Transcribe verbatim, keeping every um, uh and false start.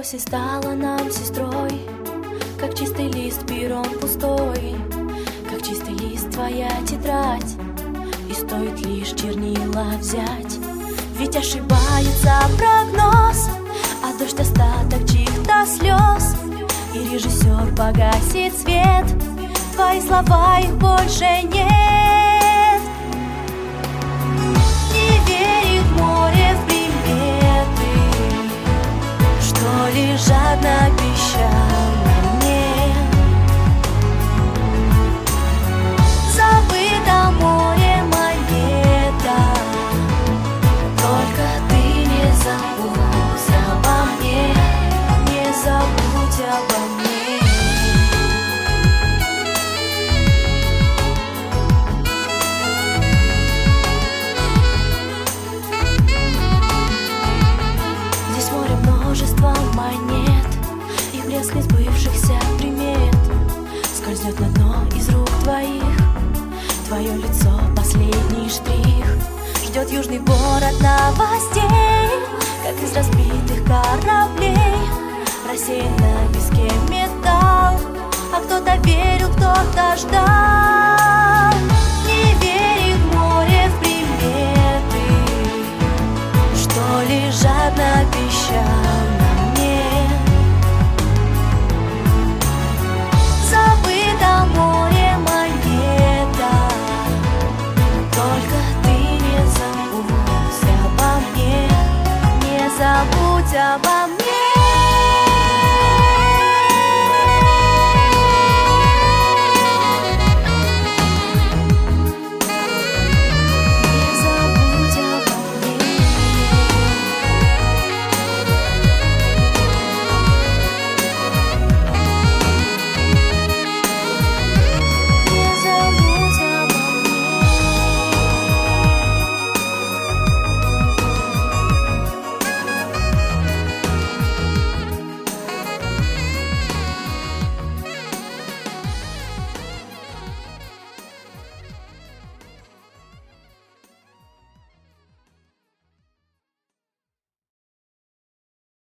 вовсе стала нам сестрой, как чистый лист пером пустой, как чистый лист твоя тетрадь, и стоит лишь чернила взять. Ведь ошибается прогноз, а дождь остаток чьих-то слез, и режиссер погасит свет, твои слова, их больше нет. Не верит море в приметы, что лишь жадно обещал мне. Забыто море монета, только ты не забудь обо мне, не забудь обо мне. Здесь море множества монет, и блеск несбывшихся примет скользнет на дно из рук твоих. Твое лицо — последний штрих. Ждет южный город новостей, как из разбитых кораблей рассеян на песке металл, а кто-то верил, кто-то ждал. Не верит море в приметы, что лишь жадно обещал на мне. Забыто море монета, только ты не забудь обо мне, не забудь обо мне.